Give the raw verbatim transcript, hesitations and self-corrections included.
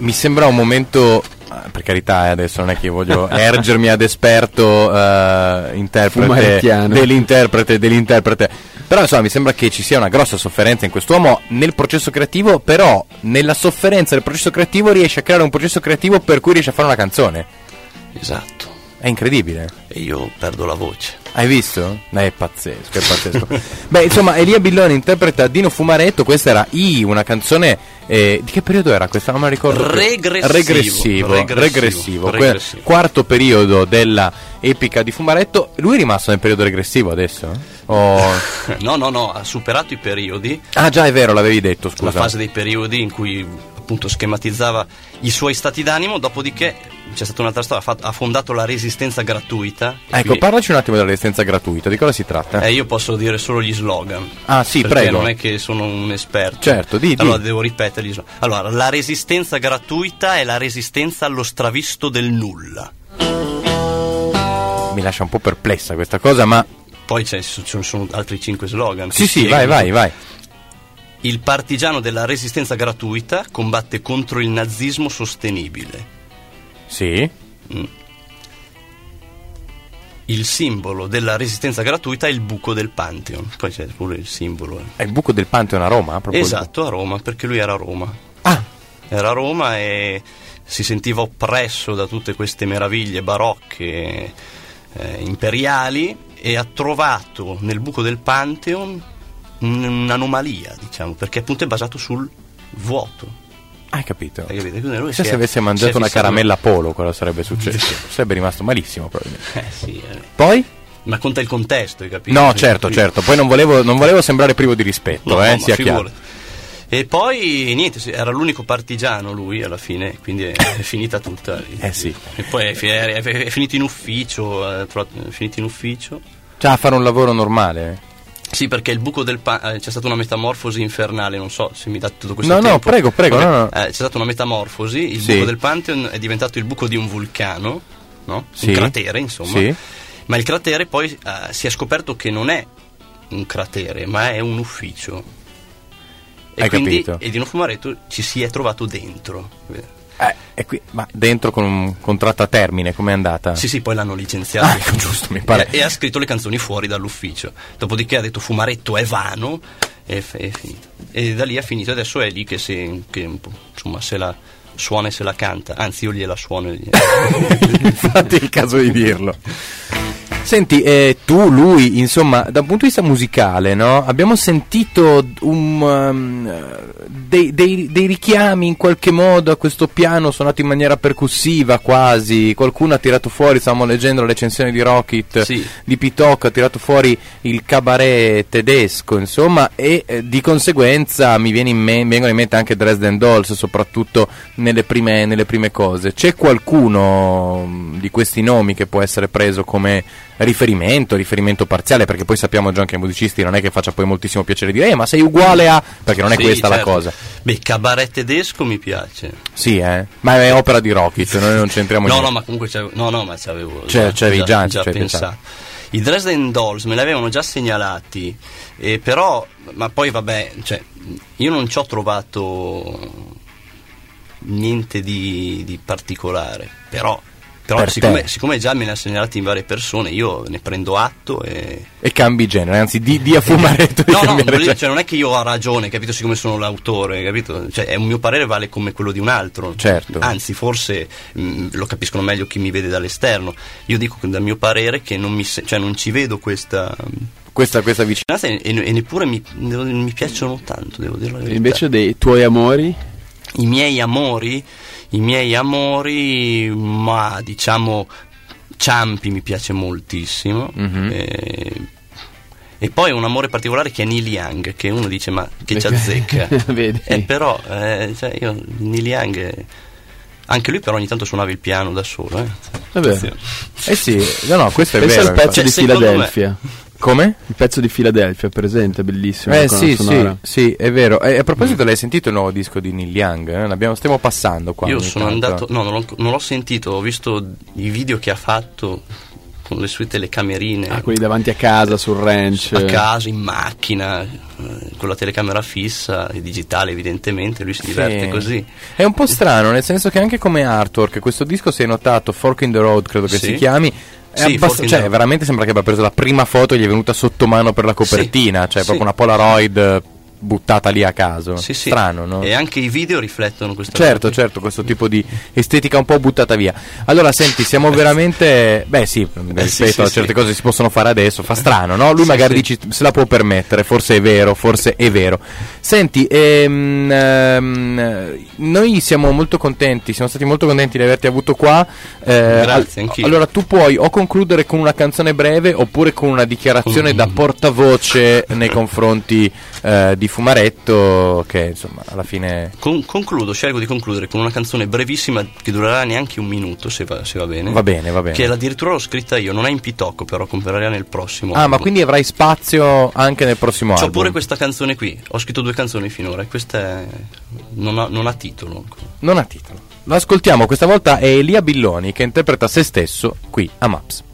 mi sembra un momento, per carità, adesso non è che io voglio ergermi ad esperto uh, interprete dell'interprete dell'interprete, però insomma mi sembra che ci sia una grossa sofferenza in quest'uomo nel processo creativo, però nella sofferenza del processo creativo riesce a creare un processo creativo per cui riesce a fare una canzone. Esatto. È incredibile. E io perdo la voce. Hai visto? È pazzesco, è pazzesco. Beh, insomma, Elia Billoni interpreta Dino Fumaretto. Questa era I, una canzone eh, di che periodo era questa? Non me la ricordo. Regressivo. Regressivo. Regressivo. Regressivo. Regressivo. Quarto periodo della epica di Fumaretto. Lui è rimasto nel periodo regressivo adesso? Oh. No, no, no, ha superato i periodi. Ah, già, è vero, l'avevi detto, scusa. La fase dei periodi in cui appunto schematizzava i suoi stati d'animo, dopodiché c'è stata un'altra storia, ha fondato la Resistenza Gratuita. Ecco, quindi... parlaci un attimo della Resistenza Gratuita, di cosa si tratta? Eh, io posso dire solo gli slogan. Ah sì, perché prego. non è che sono un esperto. Certo, di, allora di. devo ripetere gli slogan. Allora, la Resistenza Gratuita è la resistenza allo stravisto del nulla. Mi lascia un po' perplessa questa cosa, ma... Poi c'è, ci sono altri cinque slogan. Sì, sì, vai, vai, vai. Il partigiano della Resistenza Gratuita combatte contro il nazismo sostenibile. Sì. Mm. Il simbolo della Resistenza Gratuita è il buco del Pantheon. Poi c'è pure il simbolo. È il buco del Pantheon a Roma? Proprio esatto, a Roma, perché lui era a Roma. Ah! Era a Roma e si sentiva oppresso da tutte queste meraviglie barocche, eh, imperiali, e ha trovato nel buco del Pantheon un'anomalia, diciamo, perché appunto è basato sul vuoto. Hai capito? Hai capito? Lui se, si se è, avesse mangiato una caramella Polo, cosa sarebbe successo? Sarebbe rimasto malissimo probabilmente. Eh sì. Eh. Poi? Ma conta il contesto, hai capito? No, certo, certo. Poi non volevo, non volevo sembrare privo di rispetto, no, eh, no, sia chiaro. E poi niente, era l'unico partigiano lui alla fine, quindi è, è finita tutta. Eh sì. E poi è, è, è finito in ufficio, è finito in ufficio. Cioè a fare un lavoro normale. Sì, perché il buco del pa- eh, c'è stata una metamorfosi infernale, non so se mi dà tutto questo no, tempo. No, prego, prego. Okay. No, no. Eh, c'è stata una metamorfosi, il sì. buco del Pantheon è diventato il buco di un vulcano, no? Sì. Un cratere, insomma. Sì. Ma il cratere poi eh, si è scoperto che non è un cratere, ma è un ufficio. E Hai quindi capito? e Dino Fumaretto ci si è trovato dentro. Eh, e qui, ma dentro con un contratto a termine, com'è andata? Sì, sì, poi l'hanno licenziato. Ah, ecco, giusto, mi pare. E, e ha scritto le canzoni fuori dall'ufficio. Dopodiché ha detto Fumaretto è vano e f- è finito. E da lì ha finito. Adesso è lì che, se, che insomma, se la suona e se la canta. Anzi, io gliela suono. E infatti è il caso di dirlo. Senti, eh, tu, lui, insomma, da un punto di vista musicale, no? Abbiamo sentito un, um, dei, dei, dei richiami in qualche modo a questo piano suonato in maniera percussiva quasi. Qualcuno ha tirato fuori, stavamo leggendo la recensione di Rocket, sì. di Pitok, ha tirato fuori il cabaret tedesco, insomma, e eh, di conseguenza mi viene in me- vengono in mente anche Dresden Dolls, soprattutto nelle prime, nelle prime cose. C'è qualcuno di questi nomi che può essere preso come riferimento, riferimento parziale, perché poi sappiamo già che ai musicisti non è che faccia poi moltissimo piacere dire eh ma sei uguale a, perché non è sì, questa certo. la cosa. Beh, cabaret tedesco mi piace. Sì, eh, ma è opera di Rocket, noi non c'entriamo no niente. no ma comunque c'avevo, no no ma c'avevo cioè, già, già, già, già pensato. I Dresden Dolls me li avevano già segnalati, eh, però ma poi vabbè, cioè io non ci ho trovato niente di, di particolare, però Però siccome, siccome già me ne ha segnalati in varie persone, io ne prendo atto e... E cambi genere, anzi di, di a Fumaretto di no, no, genere. Cioè non è che io ho ragione, capito, siccome sono l'autore, capito? Cioè è un mio parere vale come quello di un altro. Certo. Anzi, forse mh, lo capiscono meglio chi mi vede dall'esterno. Io dico dal mio parere che non, mi se- cioè, non ci vedo questa... Questa, questa vicinanza e, e neppure mi, mi piacciono tanto, devo dire la verità. Invece dei tuoi amori? I miei amori... I miei amori, ma diciamo Ciampi mi piace moltissimo, mm-hmm. e, e poi un amore particolare che è Neil Young, che uno dice ma che ci azzecca. Vedi. Eh, però eh, cioè io Neil Young è, anche lui però ogni tanto suonava il piano da solo, eh. Vabbè. Eh sì, no no, questo è Pensa vero. al pezzo cioè, di Filadelfia. Me... Come? Il pezzo di Filadelfia, presente, bellissimo. Eh sì, sì, sì, è vero. E a proposito, mm. l'hai sentito il nuovo disco di Neil Young? Eh? L'abbiamo, stiamo passando qua. Io sono tanto. andato, no, non l'ho, non l'ho sentito, ho visto i video che ha fatto. con le sue telecamerine. Ah, quelli davanti a casa, sul ranch. A casa, in macchina, eh, con la telecamera fissa e digitale evidentemente, lui si diverte Sì. così. È un po' strano, nel senso che anche come artwork questo disco, si è notato, Fork in the Road credo che Sì. si chiami, è Sì, abbast- Fork in cioè the Road. veramente sembra che abbia preso la prima foto e gli è venuta sotto mano per la copertina, Sì. cioè Sì. proprio una Polaroid buttata lì a caso. Sì, sì. Strano, no? E anche i video riflettono questa Certo, cosa. certo, questo tipo di estetica un po' buttata via. Allora, senti, siamo veramente... Beh sì, rispetto sì, a sì, certe sì. cose si possono fare adesso, fa strano, no? Lui Sì, magari sì. dici, se la può permettere, forse è vero, forse è vero. Senti, ehm, ehm, noi siamo molto contenti, siamo stati molto contenti di averti avuto qua. eh, Grazie, anch'io. Allora, tu puoi o concludere con una canzone breve oppure con una dichiarazione Mm. da portavoce nei confronti eh, di Fumaretto, che insomma alla fine... Con- concludo, scelgo di concludere con una canzone brevissima che durerà neanche un minuto, se va, se va bene. Va bene, va bene. Che addirittura l'ho scritta io, non è in pitocco, però comprerà nel prossimo. Ah, ma album. quindi avrai spazio anche nel prossimo C'ho album? pure questa canzone qui. Ho scritto due canzoni finora e questa è... non, ha, non ha titolo. Non ha titolo. Lo ascoltiamo, questa volta è Elia Billoni che interpreta se stesso qui a Maps.